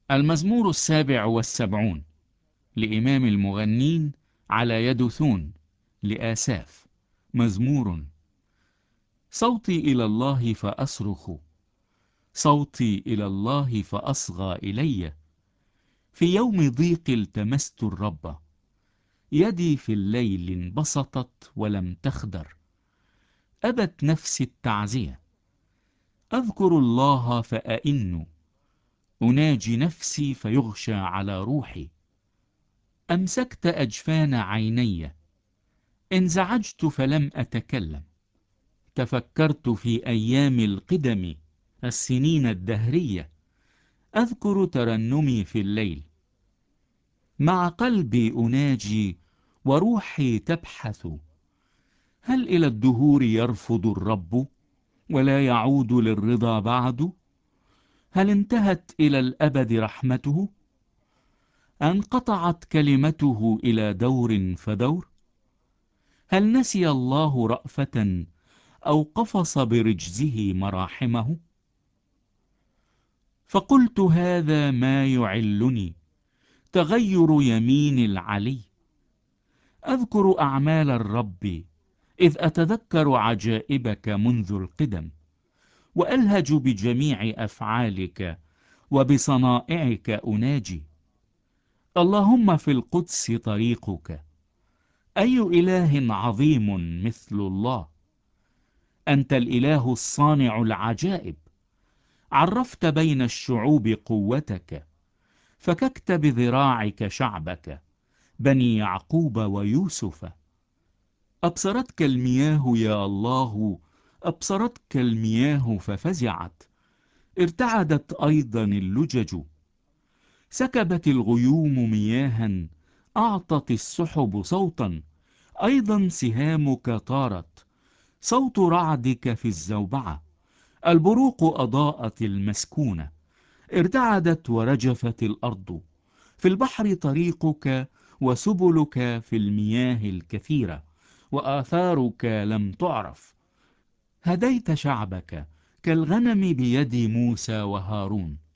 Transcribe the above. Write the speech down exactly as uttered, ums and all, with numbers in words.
المزمور السابع والسبعون لإمام المغنين على يدثون لآساف. مزمور. صوتي إلى الله فأصرخ، صوتي إلى الله فأصغى إلي. في يوم ضيق التمست الرب، يدي في الليل انبسطت ولم تخدر. أبت نفسي التعزية، أذكر الله فأئن، أناجي نفسي فيغشى على روحي. أمسكت أجفان عيني، انزعجت فلم أتكلم. تفكرت في أيام القدم، السنين الدهرية، أذكر ترنمي في الليل. مع قلبي أناجي وروحي تبحث، هل إلى الدهور يرفض الرب ولا يعود للرضا بعد؟ هل انتهت إلى الأبد رحمته؟ انقطعت كلمته إلى دور فدور؟ هل نسي الله رأفة أو قفص برجزه مراحمه؟ فقلت هذا ما يعلني، تغير يمين العلي. أذكر أعمال الرب إذ أتذكر عجائبك منذ القدم، وألهج بجميع أفعالك وبصنائعك أناجي. اللهم في القدس طريقك، أي إله عظيم مثل الله. أنت الإله الصانع العجائب، عرفت بين الشعوب قوتك، فككت بذراعك شعبك بني يعقوب ويوسف. أبصرتك المياه يا الله، أبصرتك المياه ففزعت، ارتعدت أيضا اللجج. سكبت الغيوم مياها، أعطت السحب صوتا، أيضا سهامك طارت. صوت رعدك في الزوبعة، البروق أضاءت المسكونة، ارتعدت ورجفت الأرض. في البحر طريقك، وسبلك في المياه الكثيرة، وآثارك لم تعرف. هديت شعبك كالغنم بيد موسى وهارون،